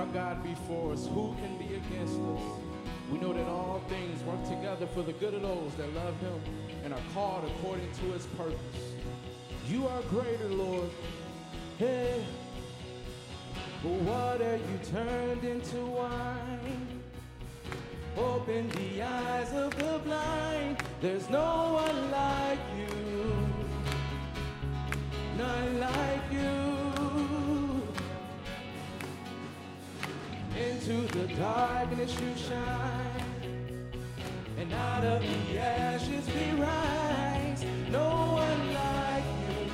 God be for us, who can be against us? We know that all things work together for the good of those that love him and are called according to his purpose. You are greater, Lord. Hey, water you turned into wine. Open the eyes of the blind. There's no one like you. None like you. Into the darkness you shine, and out of the ashes we rise. No one like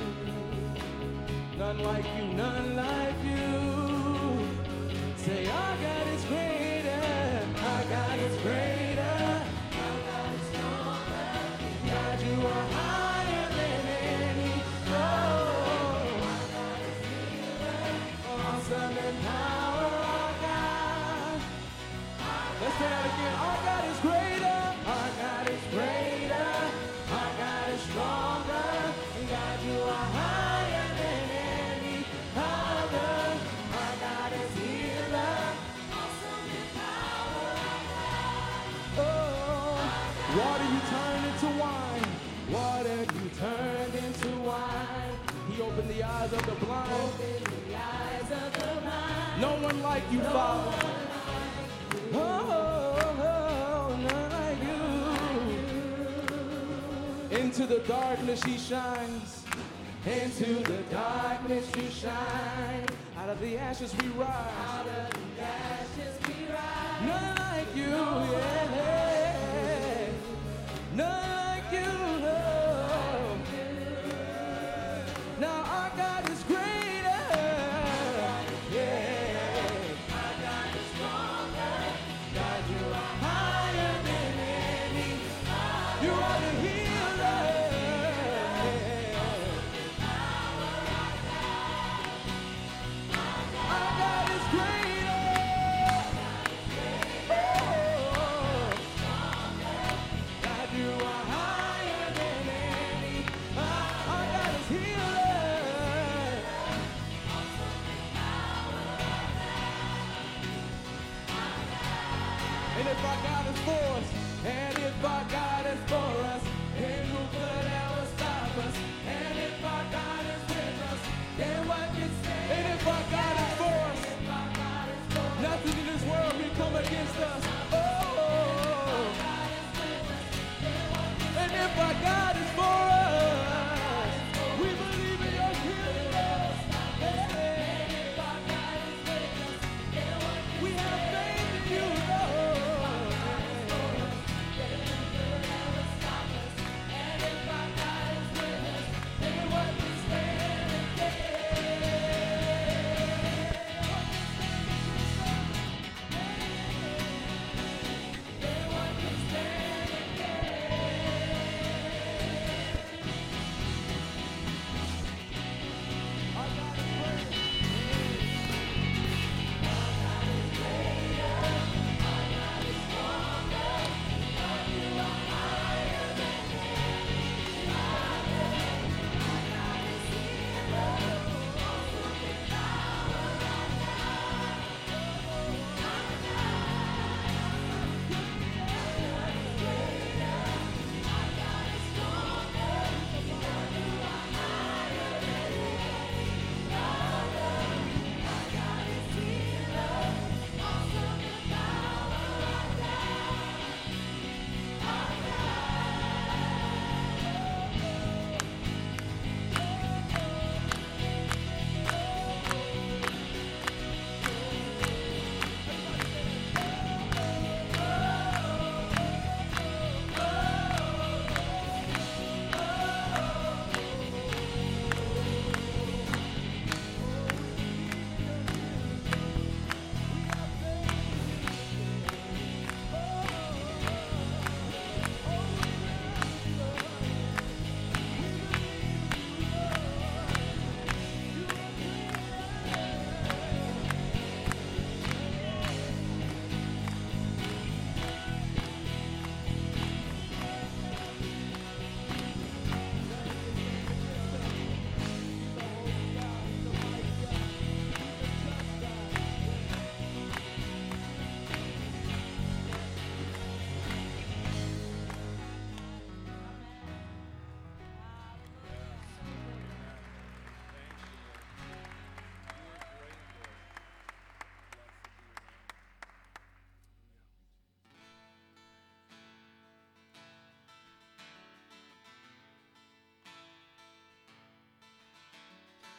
you. None like you, none like you. Say our God is greater. Our God is greater. Our God is stronger. God, you are higher than any. Oh, our God is healer. Awesome in power, our God. Let's say that again. Our God is greater. Our God is greater. Our God is stronger. God, you are higher than any other. Our God is healer. Awesome in power, our God. Oh, water you turned into wine. Water you turned into wine. He opened the eyes of the blind. Opened the eyes of the blind. No one like you, Father. Oh, none like you. Into the darkness he shines. Into the darkness you shine. Out of the ashes we rise. Out of the ashes we rise. None like you, yeah. None like you, no. Now our God is greater.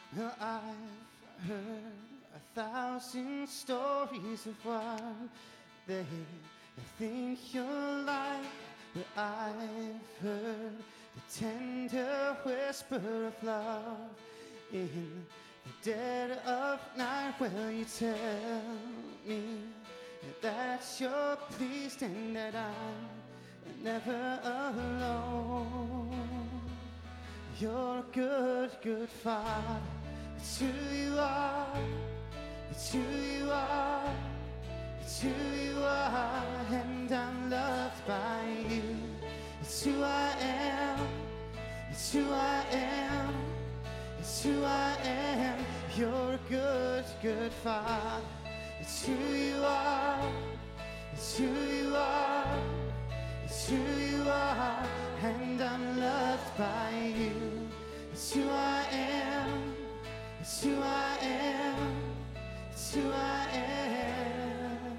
Well, I've heard 1,000 stories of what they think you're like, but I've heard the tender whisper of love in the dead of night. Will you tell me that you're pleased and that I'm never alone? You're a good, good father. It's who you are. It's who you are. It's who you are. And I'm loved by you. It's who I am. It's who I am. It's who I am. You're a good, good father. It's who you are. It's who you are. It's who you are. And I'm loved by you. It's who I am. It's who I am. It's who I am.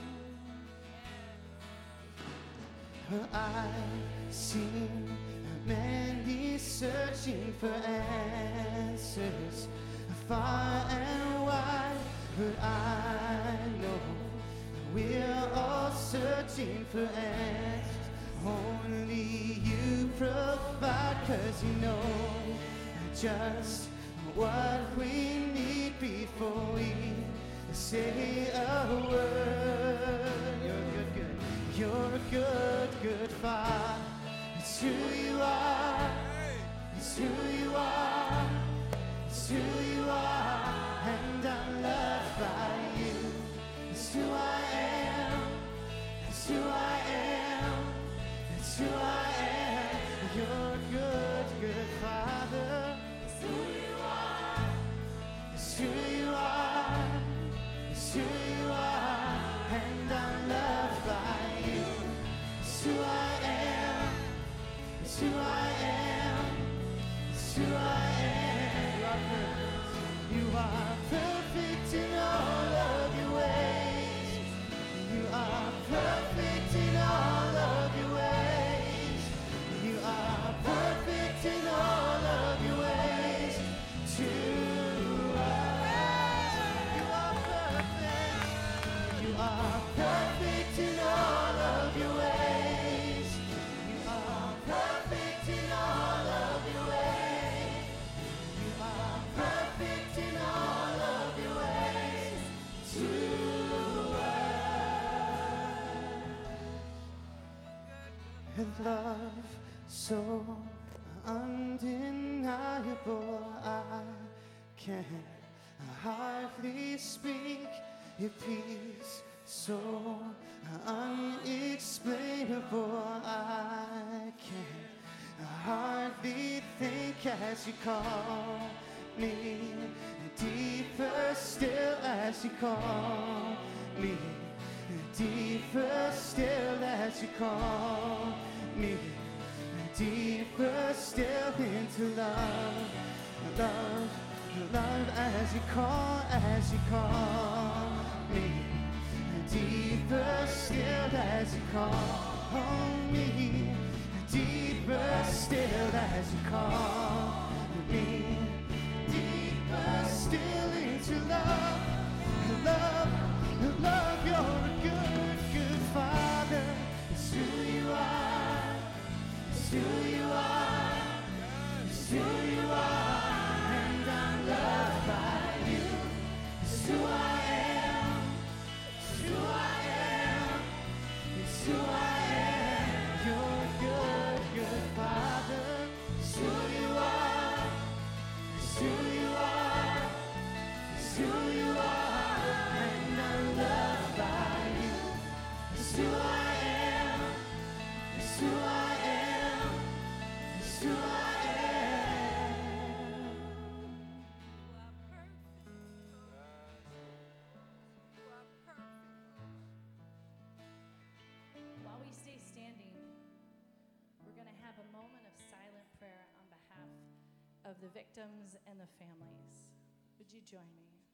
Well, I've seen many searching for answers far and wide, but I know we're all searching for answers. Only you provide, 'cause you know just what we need before we say a word. You're good, good. You're a good, good father. It's who you are. It's who you are. It's who you are. And I'm loved by you. It's who I am. It's who I am. It's who I am. You're a good, good father. It's who you are. It's who you are. It's who you are. And I'm loved by you. It's who I am. It's who I am. It's who I am. You are perfect in all of your ways. You are perfect in all of your ways. You are perfect in all of your ways to us. You are perfect. You are perfect in all of your ways. You are perfect in all of your ways. You are perfect in all of your ways to us. And love so undeniable, I can hardly speak. Your peace so unexplainable, I can hardly think as you call me, deeper still as you call me, deeper still as you call me, deeper still into love, love, love as you call me, deeper still as you call me, deeper still as you call me, deeper still into love, love, love. You're a good, good father. It's who you are. It's who you are. It's who you are. And I'm loved by you. It's who I am. It's who I am. It's who I am. You're a good, good father. It's who you are. It's who you are. It's who you are. And I'm loved by you. It's who I am. It's who I am. It's who I am. While we stay standing, we're going to have a moment of silent prayer on behalf of the victims and the families. Would you join me?